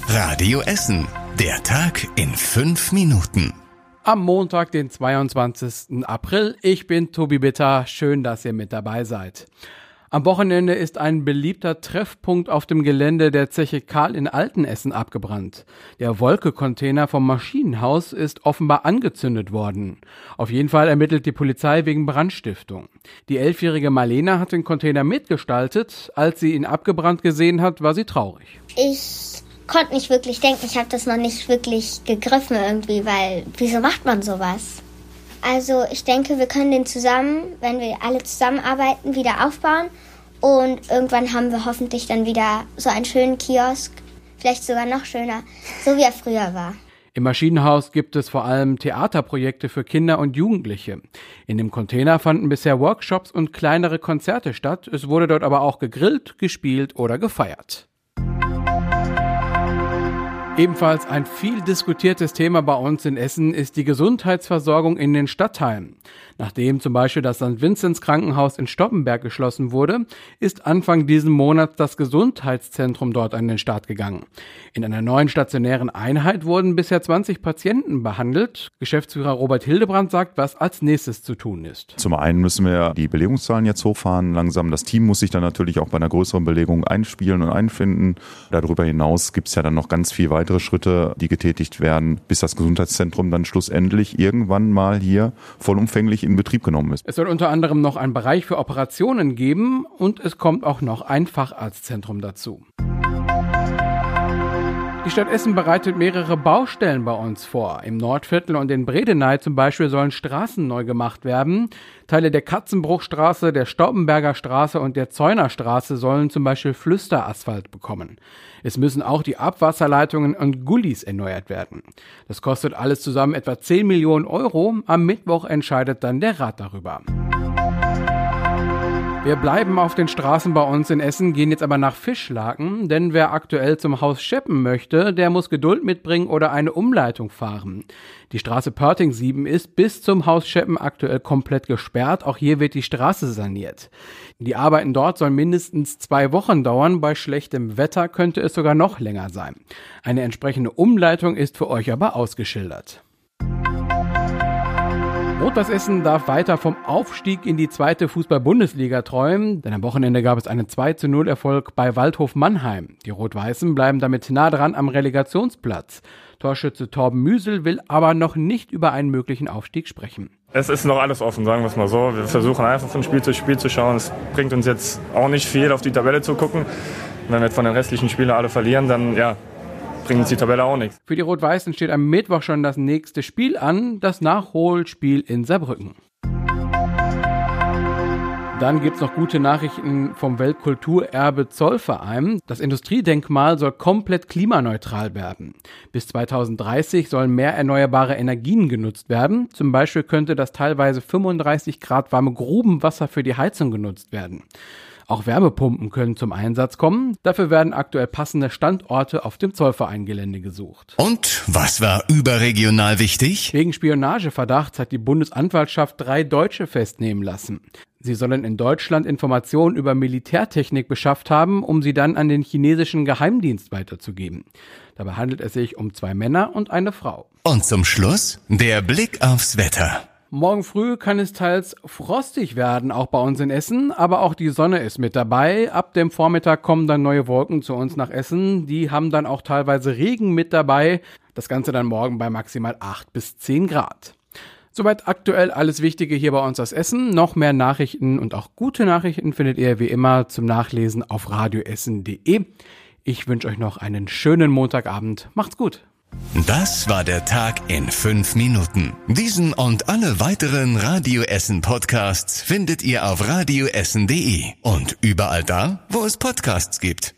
Radio Essen. Der Tag in 5 Minuten. Am Montag, den 22. April. Ich bin Tobi Bitter. Schön, dass ihr mit dabei seid. Am Wochenende ist ein beliebter Treffpunkt auf dem Gelände der Zeche Karl in Altenessen abgebrannt. Der Wolke-Container vom Maschinenhaus ist offenbar angezündet worden. Auf jeden Fall ermittelt die Polizei wegen Brandstiftung. Die 11-jährige Marlena hat den Container mitgestaltet. Als sie ihn abgebrannt gesehen hat, war sie traurig. Ich konnte nicht wirklich denken, ich habe das noch nicht wirklich gegriffen irgendwie, weil wieso macht man sowas? Also ich denke, wir können den zusammen, wenn wir alle zusammenarbeiten, wieder aufbauen und irgendwann haben wir hoffentlich dann wieder so einen schönen Kiosk, vielleicht sogar noch schöner, so wie er früher war. Im Maschinenhaus gibt es vor allem Theaterprojekte für Kinder und Jugendliche. In dem Container fanden bisher Workshops und kleinere Konzerte statt. Es wurde dort aber auch gegrillt, gespielt oder gefeiert. Ebenfalls ein viel diskutiertes Thema bei uns in Essen ist die Gesundheitsversorgung in den Stadtteilen. Nachdem zum Beispiel das St. Vinzenz Krankenhaus in Stoppenberg geschlossen wurde, ist Anfang diesen Monats das Gesundheitszentrum dort an den Start gegangen. In einer neuen stationären Einheit wurden bisher 20 Patienten behandelt. Geschäftsführer Robert Hildebrand sagt, was als nächstes zu tun ist. Zum einen müssen wir die Belegungszahlen jetzt hochfahren langsam. Das Team muss sich dann natürlich auch bei einer größeren Belegung einspielen und einfinden. Darüber hinaus gibt es ja dann noch ganz viel weitere Schritte, die getätigt werden, bis das Gesundheitszentrum dann schlussendlich irgendwann mal hier vollumfänglich in Betrieb genommen ist. Es soll unter anderem noch einen Bereich für Operationen geben und es kommt auch noch ein Facharztzentrum dazu. Die Stadt Essen bereitet mehrere Baustellen bei uns vor. Im Nordviertel und in Bredeney zum Beispiel sollen Straßen neu gemacht werden. Teile der Katzenbruchstraße, der Staubenberger Straße und der Zeunerstraße sollen zum Beispiel Flüsterasphalt bekommen. Es müssen auch die Abwasserleitungen und Gullis erneuert werden. Das kostet alles zusammen etwa 10 Millionen Euro. Am Mittwoch entscheidet dann der Rat darüber. Wir bleiben auf den Straßen bei uns in Essen, gehen jetzt aber nach Fischlaken, denn wer aktuell zum Haus Scheppen möchte, der muss Geduld mitbringen oder eine Umleitung fahren. Die Straße Pörting 7 ist bis zum Haus Scheppen aktuell komplett gesperrt, auch hier wird die Straße saniert. Die Arbeiten dort sollen mindestens 2 Wochen dauern, bei schlechtem Wetter könnte es sogar noch länger sein. Eine entsprechende Umleitung ist für euch aber ausgeschildert. Rot-Weiß Essen darf weiter vom Aufstieg in die 2. Fußball-Bundesliga träumen, denn am Wochenende gab es einen 2:0-Erfolg bei Waldhof Mannheim. Die Rot-Weißen bleiben damit nah dran am Relegationsplatz. Torschütze Torben Müsel will aber noch nicht über einen möglichen Aufstieg sprechen. Es ist noch alles offen, sagen wir es mal so. Wir versuchen einfach von Spiel zu Spiel zu schauen. Es bringt uns jetzt auch nicht viel, auf die Tabelle zu gucken. Wenn wir jetzt von den restlichen Spielern alle verlieren, dann bringt uns die Tabelle auch nichts. Für die Rot-Weißen steht am Mittwoch schon das nächste Spiel an, das Nachholspiel in Saarbrücken. Dann gibt's noch gute Nachrichten vom Weltkulturerbe Zollverein. Das Industriedenkmal soll komplett klimaneutral werden. Bis 2030 sollen mehr erneuerbare Energien genutzt werden. Zum Beispiel könnte das teilweise 35 Grad warme Grubenwasser für die Heizung genutzt werden. Auch Wärmepumpen können zum Einsatz kommen. Dafür werden aktuell passende Standorte auf dem Zollvereingelände gesucht. Und was war überregional wichtig? Wegen Spionageverdachts hat die Bundesanwaltschaft 3 Deutsche festnehmen lassen. Sie sollen in Deutschland Informationen über Militärtechnik beschafft haben, um sie dann an den chinesischen Geheimdienst weiterzugeben. Dabei handelt es sich um 2 Männer und eine Frau. Und zum Schluss der Blick aufs Wetter. Morgen früh kann es teils frostig werden, auch bei uns in Essen, aber auch die Sonne ist mit dabei. Ab dem Vormittag kommen dann neue Wolken zu uns nach Essen. Die haben dann auch teilweise Regen mit dabei. Das Ganze dann morgen bei maximal 8 bis 10 Grad. Soweit aktuell alles Wichtige hier bei uns aus Essen. Noch mehr Nachrichten und auch gute Nachrichten findet ihr wie immer zum Nachlesen auf radioessen.de. Ich wünsche euch noch einen schönen Montagabend. Macht's gut. Das war der Tag in 5 Minuten. Diesen und alle weiteren Radio Essen Podcasts findet ihr auf radioessen.de und überall da, wo es Podcasts gibt.